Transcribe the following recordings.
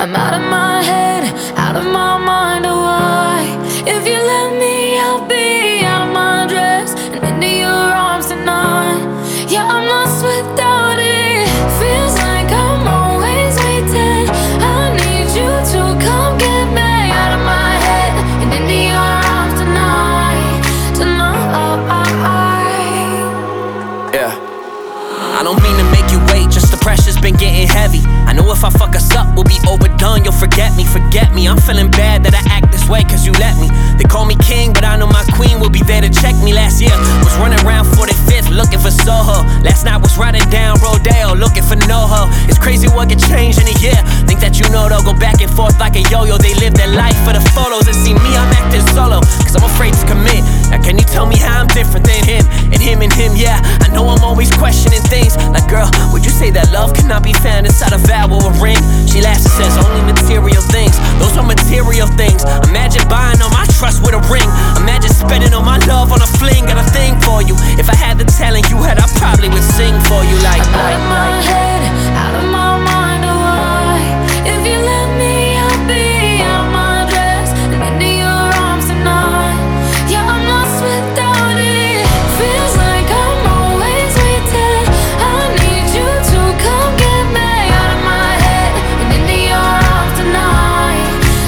I'm out of my head, out of my mind, oh why? If you let me, I'll be out of my dress and into your arms tonight. Yeah, I'm lost without it. Feels like I'm always waiting. I need you to come get me out of my head and into your arms tonight. Yeah. I don't mean to make you wait, just the pressure's been getting heavy. I know if I fuck us up, we'll be overdone. You'll forget me. I'm feeling bad that I act this way cause you let me. They call me king, but I know my queen will be there to check me. Last year, was running around 45th looking for Soho. Last night was riding down Rodeo looking for NoHo. It's crazy what can change in a year. Think that you know they'll go back and forth like a yo-yo. They live their life for the photos and see me, I'm acting solo cause I'm afraid to commit. Now can you tell me how I'm different than him? And him, yeah. I know I'm always questioning things like, girl, would you say that love cannot be found inside a vow or a ring? She laughs and says only material things. Those are material things. Imagine buying all my trust with a ring. Imagine spending all my love on a fling. Got a thing for you. If I had the talent you had, I probably would sing for you like I'm out of my head, out of my mind, oh why? If you let me, I'll be out of my dress and into your arms tonight. Yeah, I'm lost without it. Feels like I'm always waiting. I need you to come get me out of my head and into your arms tonight.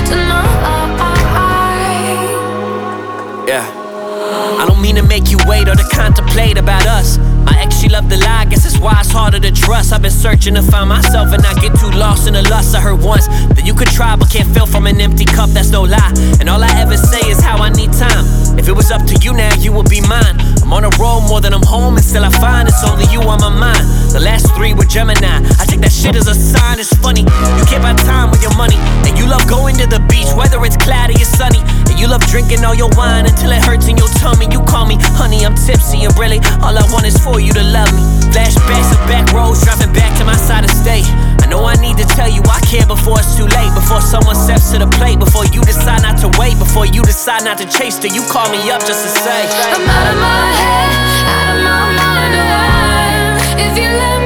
Yeah. I don't mean to make you wait or to contemplate about us. My ex, she loved to lie, I guess it's why it's harder to trust. I've been searching to find myself and not get too lost in the lust. I heard once that you could try but can't fill from an empty cup, that's no lie. And all I ever say is how I need time. If it was up to you now, you would be mine. I'm on a roll more than I'm home, and still I find it's only you on my mind. The last 3 were Gemini, I take that shit as a sign. It's funny, you can't buy time with your money. And you love going to the beach, whether it's cloudy or sunny. And you love drinking all your wine until it hurts in your tummy. You call me honey, I'm tipsy, and really all I want is for you to love me. Flashbacks of back roads, driving back to my side of state. I know I need to tell you I care before it's too late. Before someone steps to the plate, before you decide not to wait, before you decide not to chase till you call me up just to say I'm out of my head, out of my mind, oh why? If you let me